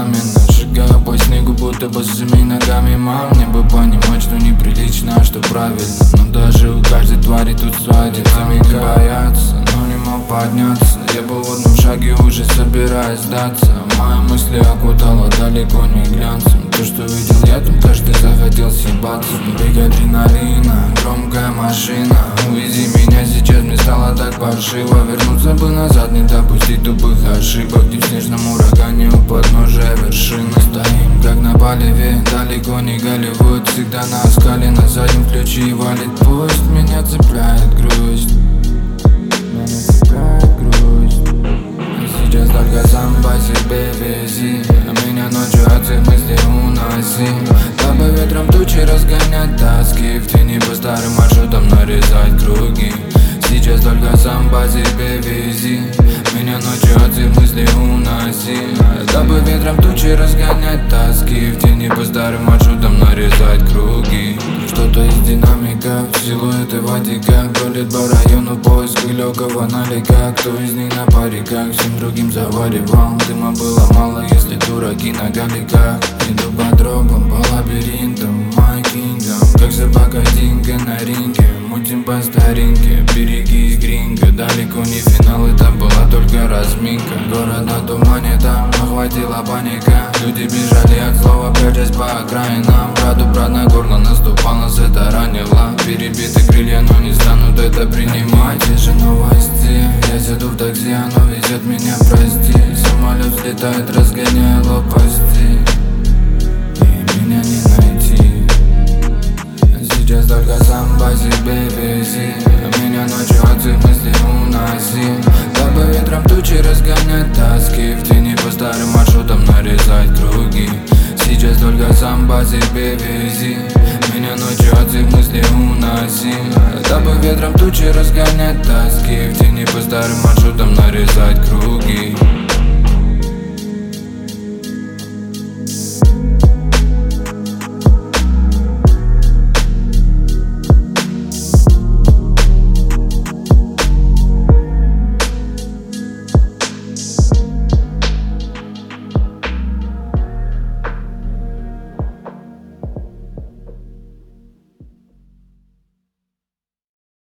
замена. Шагаю по снегу, будто босыми ногами. Мам, мне бы понимать, что неприлично, а что правильно. Но даже у каждой твари тут своя динамика. Боятся, но не мог подняться. Я был в одном шаге, уже собираюсь сдаться. Мои мысли окутало далеко не глянцем. То, что видел я, там каждый захотел съебаться. Бег адреналина, громкая машина. Увези меня сейчас, мне стало так паршиво. Вернуться бы назад, не допустить тупых ошибок. Где в снежном урагане у подножия вершины. Стоим как на поливе, далеко не Голливуд. Всегда на скале, на заднем ключе валит поезд. Меня цепляет грусть. Меня цепляет грусть. Сейчас только сам по себе вези. Меня ночью от всех мыслей уноси. Дабы ветром тучи разгонять тоски. В тени по старым маршрутам нарезать круги. Сейчас только сам по себе вези. Меня ночью от всех мыслей уноси. Дабы ветром тучи разгонять тоски. В тени по старым маршрутам нарезать круги. Что-то из динамика, силуэты в отеках. Бродит по району поиски легкого налика. Кто из них на париках, всем другим заваривал. Дыма было мало, если дураки на галиках. Иду по тропам, по лабиринтам, my kingdom. Как собака Динго на ринге. Мутим по старинке, берегись, гринго. Далеко не финал, это была только разминка. Город на тумане, там охватила паника. Люди бежали от слова, прячась по окраинам. Брат на горло наступал, нас это ранило. Перебиты крылья, но не станут это принимать. Те же новости, я сяду в такси, оно везет меня, прости. Самолет взлетает, разгоняя лопасти. И меня не найти. Сейчас только сам по себе вези. Меня ночью от всех мыслей уноси. Дабы ветром тучи разгонять тоски. В тени по старым маршрутам нарезать круги. Сейчас только сам по себе вези. Меня ночью от всех мыслей уноси. Дабы ветром тучи разгонять тоски. В тени по старым маршрутам нарезать круги.